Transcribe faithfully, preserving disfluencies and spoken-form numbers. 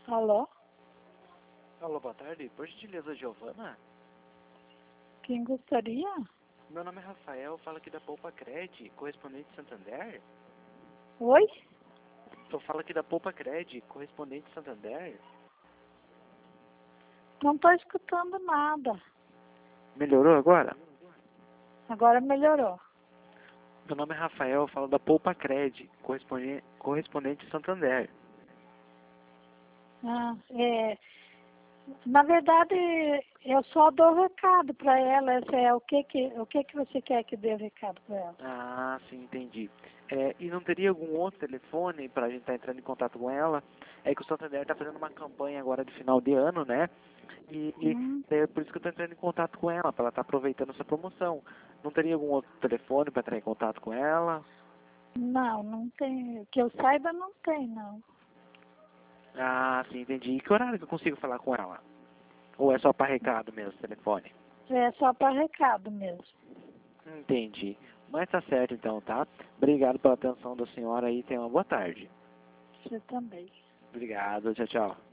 Alô? Alô, boa tarde. Por gentileza, Giovana? Quem gostaria? Meu nome é Rafael, falo aqui da Poupa Cred, correspondente Santander. Oi? Eu falo aqui da Poupa Cred, correspondente Santander. Não estou escutando nada. Melhorou agora? Agora melhorou. Meu nome é Rafael, eu falo da Poupa Cred, correspondente, correspondente Santander. Ah, é, na verdade, eu só dou recado para ela. Esse é, o que que, o que que você quer que dê recado para ela? Ah, sim, entendi. É, e não teria algum outro telefone para a gente estar entrando em contato com ela? É que o Santander está fazendo uma campanha agora de final de ano, né? E, e Hum, é por isso que eu estou entrando em contato com ela, para ela estar aproveitando essa promoção. Não teria algum outro telefone para entrar em contato com ela? não, não tem. Que eu saiba, não tem, não. Ah, sim, entendi. E que horário que eu consigo falar com ela? Ou é só para recado mesmo, telefone? É só para recado mesmo. Entendi. Mas tá certo então, tá? Obrigado pela atenção da senhora e tenha uma boa tarde. Você também. Obrigado, tchau, tchau.